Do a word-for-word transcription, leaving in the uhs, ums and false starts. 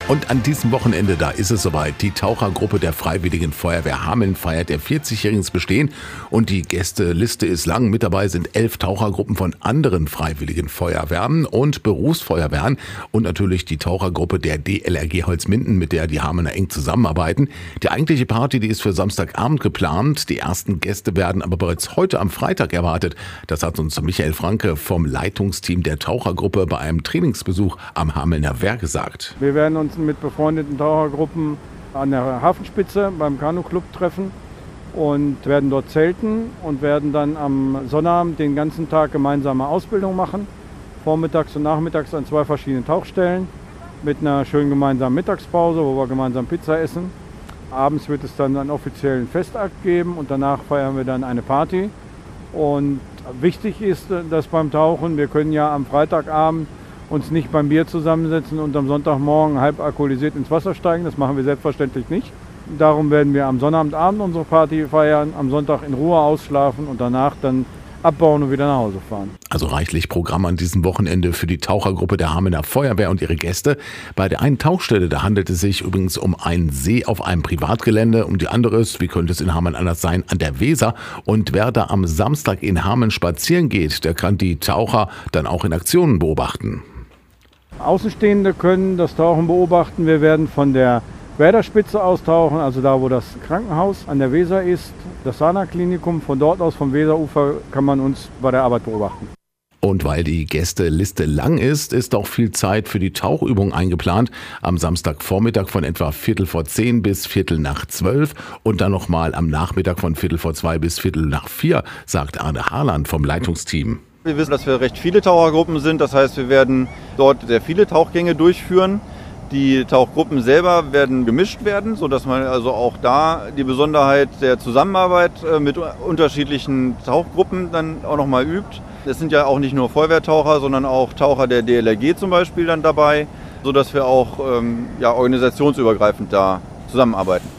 Und an diesem Wochenende, da ist es soweit. Die Tauchergruppe der Freiwilligen Feuerwehr Hameln feiert ihr vierzigjähriges Bestehen und die Gästeliste ist lang. Mit dabei sind elf Tauchergruppen von anderen Freiwilligen Feuerwehren und Berufsfeuerwehren und natürlich die Tauchergruppe der D L R G Holzminden, mit der die Hamelner eng zusammenarbeiten. Die eigentliche Party, die ist für Samstagabend geplant. Die ersten Gäste werden aber bereits heute am Freitag erwartet. Das hat uns Michael Franke vom Leitungsteam der Tauchergruppe bei einem Trainingsbesuch am Hamelner Wehr gesagt. Wir werden uns mit befreundeten Tauchergruppen an der Hafenspitze beim Kanu-Club treffen und werden dort zelten und werden dann am Sonnabend den ganzen Tag gemeinsame Ausbildung machen. Vormittags und nachmittags an zwei verschiedenen Tauchstellen mit einer schönen gemeinsamen Mittagspause, wo wir gemeinsam Pizza essen. Abends wird es dann einen offiziellen Festakt geben und danach feiern wir dann eine Party. Und wichtig ist, dass beim Tauchen, wir können ja am Freitagabend uns nicht beim Bier zusammensetzen und am Sonntagmorgen halb alkoholisiert ins Wasser steigen. Das machen wir selbstverständlich nicht. Darum werden wir am Sonnabendabend unsere Party feiern, am Sonntag in Ruhe ausschlafen und danach dann abbauen und wieder nach Hause fahren. Also reichlich Programm an diesem Wochenende für die Tauchergruppe der Hamelner Feuerwehr und ihre Gäste. Bei der einen Tauchstelle, da handelt es sich übrigens um einen See auf einem Privatgelände. Um die andere ist, wie könnte es in Hameln anders sein, an der Weser. Und wer da am Samstag in Hameln spazieren geht, der kann die Taucher dann auch in Aktionen beobachten. Außenstehende können das Tauchen beobachten. Wir werden von der Werderspitze aus tauchen, also da, wo das Krankenhaus an der Weser ist, das Sana-Klinikum. Von dort aus, vom Weserufer, kann man uns bei der Arbeit beobachten. Und weil die Gästeliste lang ist, ist auch viel Zeit für die Tauchübung eingeplant. Am Samstagvormittag von etwa Viertel vor zehn bis Viertel nach zwölf und dann nochmal am Nachmittag von Viertel vor zwei bis Viertel nach vier, sagt Arne Harland vom Leitungsteam. Wir wissen, dass wir recht viele Tauchergruppen sind, das heißt, wir werden dort sehr viele Tauchgänge durchführen. Die Tauchgruppen selber werden gemischt werden, sodass man also auch da die Besonderheit der Zusammenarbeit mit unterschiedlichen Tauchgruppen dann auch nochmal übt. Es sind ja auch nicht nur Feuerwehrtaucher, sondern auch Taucher der D L R G zum Beispiel dann dabei, sodass wir auch ähm, ja, organisationsübergreifend da zusammenarbeiten.